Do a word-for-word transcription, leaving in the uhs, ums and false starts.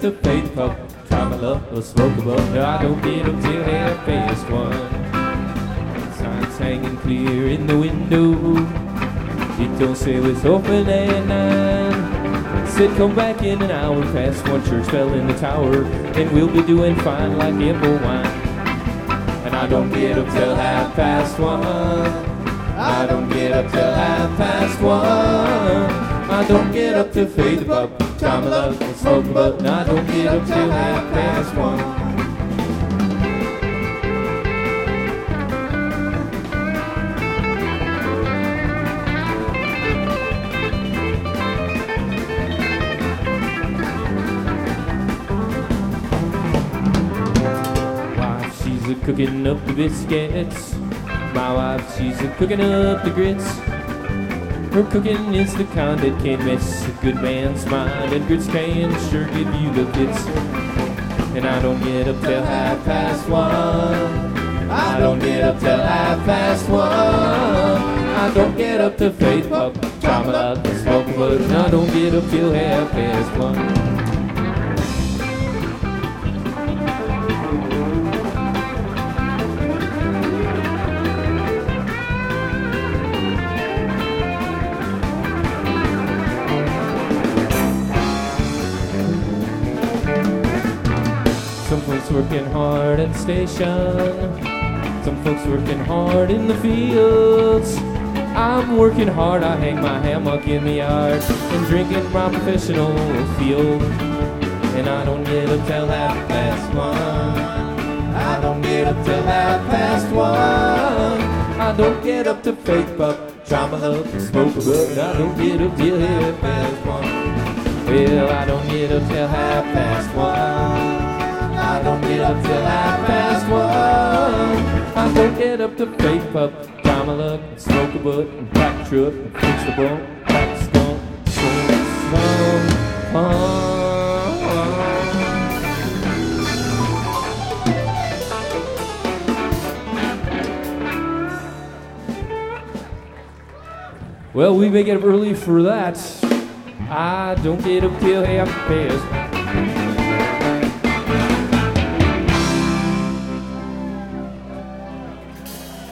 to Faith Pub. Try my luck, or smoke a bud. No, I don't get up till half past one. Signs hanging clear in the window. It don't say it's open at nine. It said come back in an hour past one. Church bell in the tower, and we'll be doing fine like apple wine. And I don't get up till half past one. I don't get up till half past one. I don't get up to Faith Pub. Time I love and smoke a bud. I don't get up till half past one. Wife, she's a cooking up the biscuits. My wife, she's a cooking up the grits. Her cooking is the kind that can't mess a good man's mind, and grits can sure give you the fits. And I don't get up till half past one. I don't get up till half past one. I don't get up to Faith Pub. Try my luck and smoke a bud. And I don't get up till half past one. Some folks working hard at the station. Some folks working hard in the fields. I'm working hard, I hang my hammock in the yard and drinking my professional field. And I don't get up till half past one. I don't get up till half past one. I don't get up to Faith Pub. Try my luck and smoke a bud. I don't get up till half past one. Well, I don't get up till half past one. I don't get up till half past one. I don't get up to Faith Pub. Try my luck and smoke a bud and pack the truck and fix the bone. Pack the skunk, skunk, skunk, skunk. Well, we may get up early for that. I don't get up till half past.